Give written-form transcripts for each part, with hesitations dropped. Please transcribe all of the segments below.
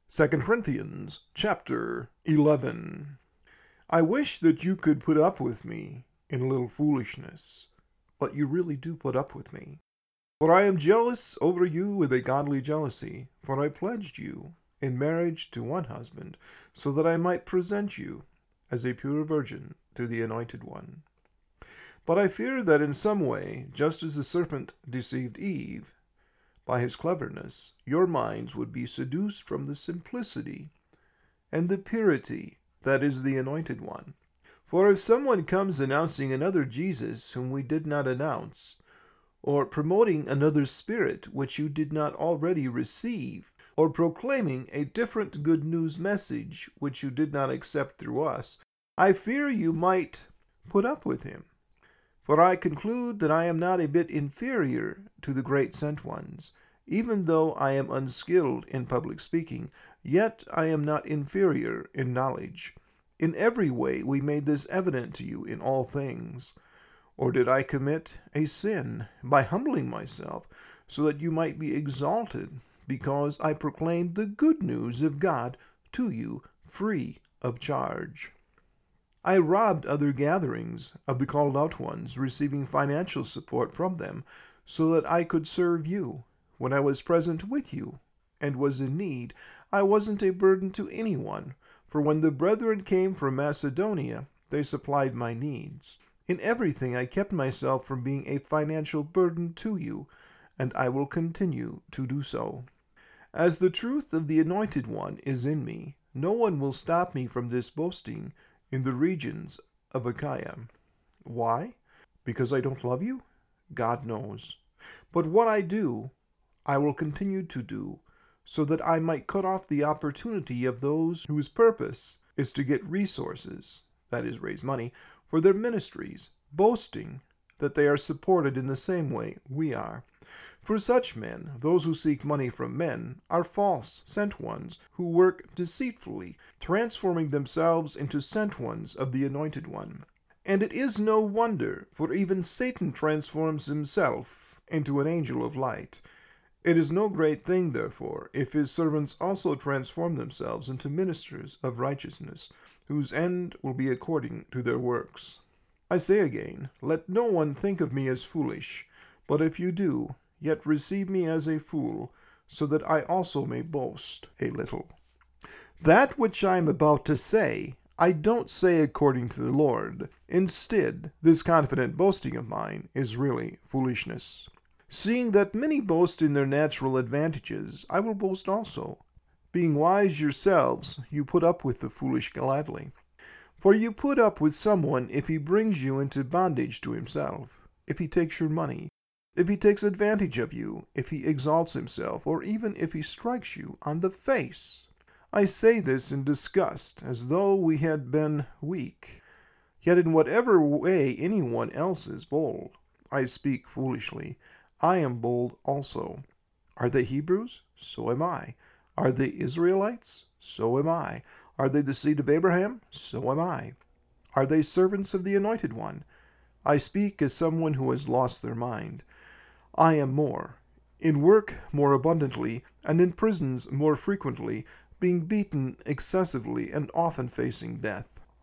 2 Corinthians chapter 11. I wish that you could put up with me in a little foolishness, but you really do put up with me. For I am jealous over you with a godly jealousy, for I pledged you in marriage to one husband, so that I might present you as a pure virgin to the Anointed One. But I fear that in some way, just as the serpent deceived Eve, by his cleverness, your minds would be seduced from the simplicity and the purity that is the Anointed One. For if someone comes announcing another Jesus whom we did not announce, or promoting another spirit which you did not already receive, or proclaiming a different good news message which you did not accept through us, I fear you might put up with him. For I conclude that I am not a bit inferior to the great sent ones. Even though I am unskilled in public speaking, yet I am not inferior in knowledge. In every way we made this evident to you in all things. Or did I commit a sin by humbling myself, so that you might be exalted, because I proclaimed the good news of God to you free of charge? I robbed other gatherings of the called out ones, receiving financial support from them, so that I could serve you. When I was present with you and was in need, I wasn't a burden to anyone, for when the brethren came from Macedonia, they supplied my needs. In everything I kept myself from being a financial burden to you, and I will continue to do so. As the truth of the Anointed One is in me, no one will stop me from this boasting in the regions of Achaia. Why? Because I don't love you? God knows. But what I do, I will continue to do, so that I might cut off the opportunity of those whose purpose is to get resources, that is, raise money, for their ministries, boasting that they are supported in the same way we are. For such men, those who seek money from men, are false sent ones who work deceitfully, transforming themselves into sent ones of the Anointed One. And it is no wonder, for even Satan transforms himself into an angel of light. It is no great thing, therefore, if his servants also transform themselves into ministers of righteousness, whose end will be according to their works. I say again, let no one think of me as foolish, but if you do, yet receive me as a fool, so that I also may boast a little. That which I am about to say, I don't say according to the Lord. Instead, this confident boasting of mine is really foolishness. Seeing that many boast in their natural advantages, I will boast also. Being wise yourselves, you put up with the foolish gladly. For you put up with someone if he brings you into bondage to himself, if he takes your money, if he takes advantage of you, if he exalts himself, or even if he strikes you on the face. I say this in disgust, as though we had been weak. Yet in whatever way anyone else is bold, I speak foolishly. I am bold also. Are they Hebrews? So am I. Are they Israelites? So am I. Are they the seed of Abraham? So am I. Are they servants of the Anointed One? I speak as someone who has lost their mind. I am more. In work more abundantly, and in prisons more frequently, being beaten excessively, and often facing death.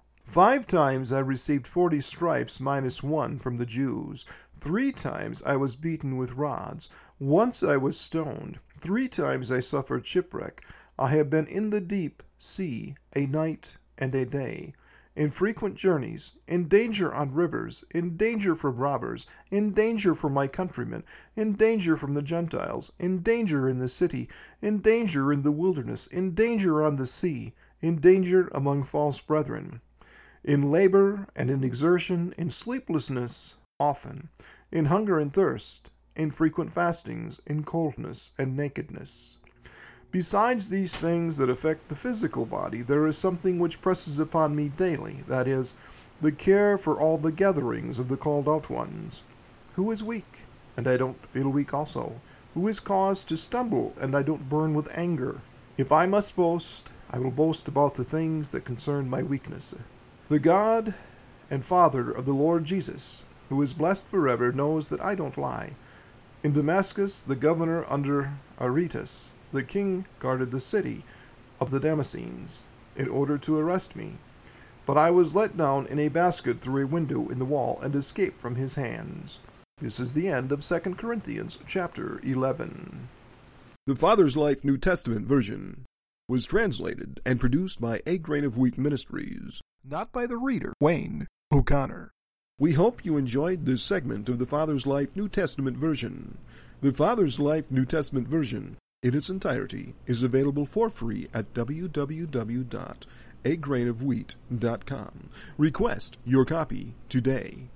5 times I received 40 stripes minus 1 from the Jews. 3 times I was beaten with rods. Once I was stoned. 3 times I suffered shipwreck. I have been in the deep sea a night and a day, in frequent journeys, in danger on rivers, in danger from robbers, in danger from my countrymen, in danger from the Gentiles, in danger in the city, in danger in the wilderness, in danger on the sea, in danger among false brethren, in labor and in exertion, in sleeplessness often, in hunger and thirst, in frequent fastings, in coldness and nakedness. Besides these things that affect the physical body, there is something which presses upon me daily, that is, the care for all the gatherings of the called out ones. Who is weak, and I don't feel weak also? Who is caused to stumble, and I don't burn with anger? If I must boast, I will boast about the things that concern my weakness. The God and Father of the Lord Jesus, who is blessed forever, knows that I don't lie. In Damascus, the governor under Aretas, the king guarded the city. of the Damascenes in order to arrest me. But I was let down in a basket through a window in the wall and escaped from his hands. This is the end of 2 Corinthians chapter 11. The Father's Life New Testament version was translated and produced by A Grain of Wheat Ministries, Not by the reader, Wayne O'Connor. We hope you enjoyed this segment of the Father's Life New Testament version. The Father's Life New Testament version, in its entirety, is available for free at www.agrainofwheat.com. Request your copy today.